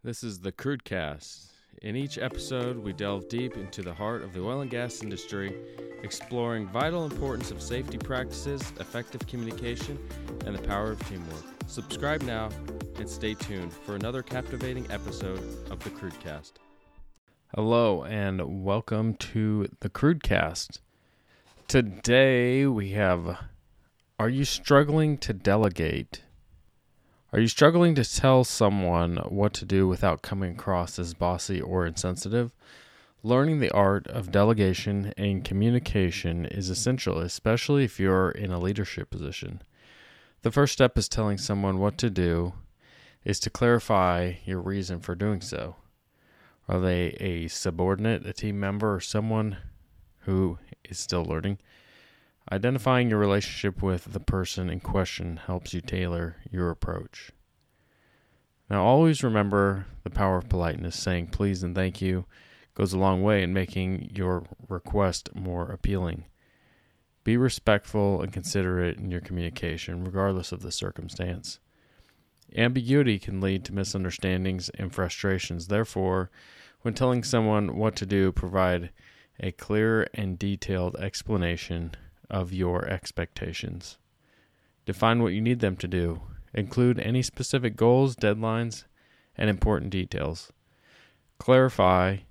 This is the Crudecast. In each episode, we delve deep into the heart of the oil and gas industry, exploring vital importance of safety practices, effective communication, and the power of teamwork. Subscribe now and stay tuned for another captivating episode of the Crudecast. Hello and welcome to the Crudecast. Today we have, are you struggling to delegate? Are you struggling to tell someone what to do without coming across as bossy or insensitive? Learning the art of delegation and communication is essential, especially if you're in a leadership position. The first step is telling someone what to do is to clarify your reason for doing so. Are they a subordinate, a team member, or someone who is still learning? Identifying your relationship with the person in question helps you tailor your approach. Now, always remember the power of politeness. Saying please and thank you goes a long way in making your request more appealing. Be respectful and considerate in your communication, regardless of the circumstance. Ambiguity can lead to misunderstandings and frustrations. Therefore, when telling someone what to do, provide a clear and detailed explanation of your expectations. Define what you need them to do. Include any specific goals, deadlines, and important details. Clarity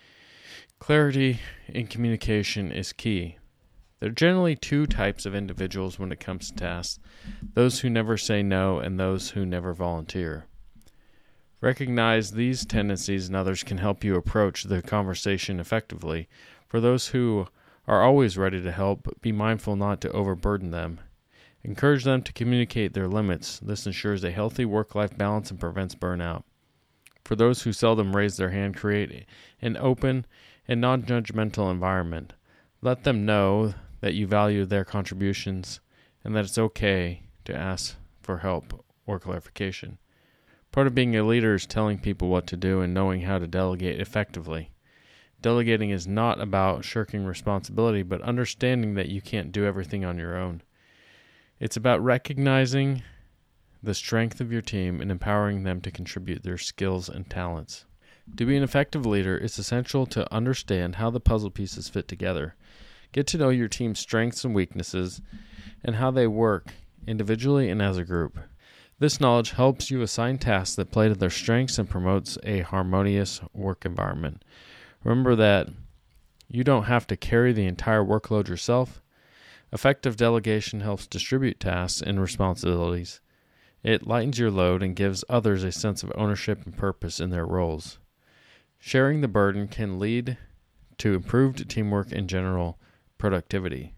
in communication is key. There are generally two types of individuals when it comes to tasks: those who never say no and those who never volunteer. Recognize these tendencies, and others can help you approach the conversation effectively. For those who are always ready to help, be mindful not to overburden them. Encourage them to communicate their limits. This ensures a healthy work-life balance and prevents burnout. For those who seldom raise their hand, create an open and non-judgmental environment. Let them know that you value their contributions and that it's okay to ask for help or clarification. Part of being a leader is telling people what to do and knowing how to delegate effectively. Delegating is not about shirking responsibility, but understanding that you can't do everything on your own. It's about recognizing the strength of your team and empowering them to contribute their skills and talents. To be an effective leader, it's essential to understand how the puzzle pieces fit together. Get to know your team's strengths and weaknesses and how they work individually and as a group. This knowledge helps you assign tasks that play to their strengths and promotes a harmonious work environment. Remember that you don't have to carry the entire workload yourself. Effective delegation helps distribute tasks and responsibilities. It lightens your load and gives others a sense of ownership and purpose in their roles. Sharing the burden can lead to improved teamwork and general productivity.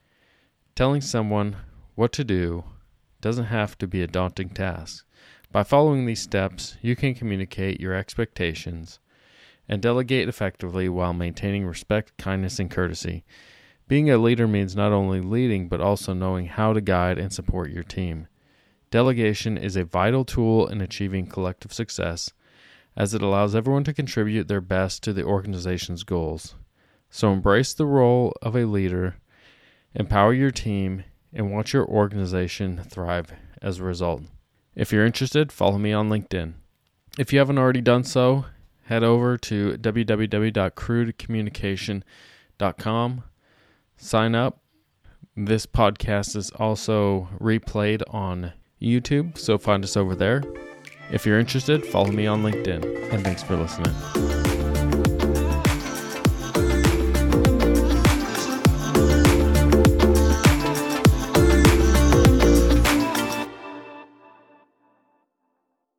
Telling someone what to do doesn't have to be a daunting task. By following these steps, you can communicate your expectations and delegate effectively while maintaining respect, kindness, and courtesy. Being a leader means not only leading, but also knowing how to guide and support your team. Delegation is a vital tool in achieving collective success, as it allows everyone to contribute their best to the organization's goals. So embrace the role of a leader, empower your team, and watch your organization thrive as a result. If you're interested, follow me on LinkedIn. If you haven't already done so, head over to www.crudecommunication.com. Sign up. This podcast is also replayed on YouTube, so find us over there. If you're interested, follow me on LinkedIn. And thanks for listening.